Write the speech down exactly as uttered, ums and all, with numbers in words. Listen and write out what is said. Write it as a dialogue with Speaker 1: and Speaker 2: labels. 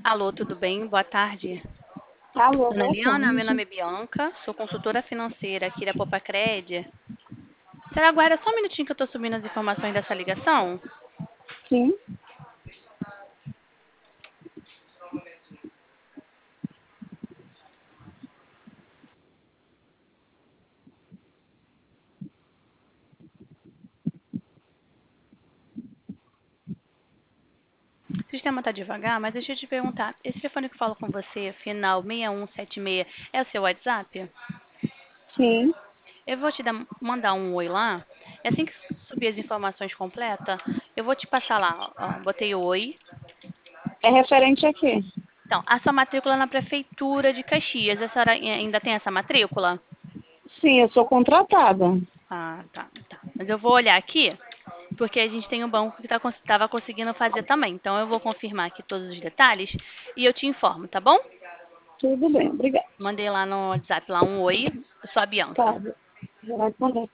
Speaker 1: Alô, tudo bem? Boa tarde.
Speaker 2: Alô,
Speaker 1: Dona
Speaker 2: boa
Speaker 1: Eliana, meu
Speaker 2: tarde.
Speaker 1: nome é Bianca, sou consultora financeira aqui da Popacred. Será aguarda só um minutinho que eu estou subindo as informações dessa ligação?
Speaker 2: Sim,
Speaker 1: O sistema está devagar, mas deixa eu te perguntar. Esse telefone que fala com você, final seis um sete seis, é o seu WhatsApp?
Speaker 2: sim.
Speaker 1: Eu vou te dar- mandar um oi lá. E assim que subir as informações completas, eu vou te passar lá. Ó, botei oi.
Speaker 2: É referente a quê?
Speaker 1: Então, a sua matrícula na Prefeitura de Caxias. A senhora ainda tem essa matrícula?
Speaker 2: Sim, eu sou contratada.
Speaker 1: Ah, tá, tá. Mas eu vou olhar aqui, porque a gente tem um banco que estava conseguindo fazer também. Então, eu vou confirmar aqui todos os detalhes e eu te informo, tá bom?
Speaker 2: Tudo bem, obrigada.
Speaker 1: Mandei lá no WhatsApp lá um oi, eu sou a
Speaker 2: Tá,
Speaker 1: Bianca.
Speaker 2: já vai responder.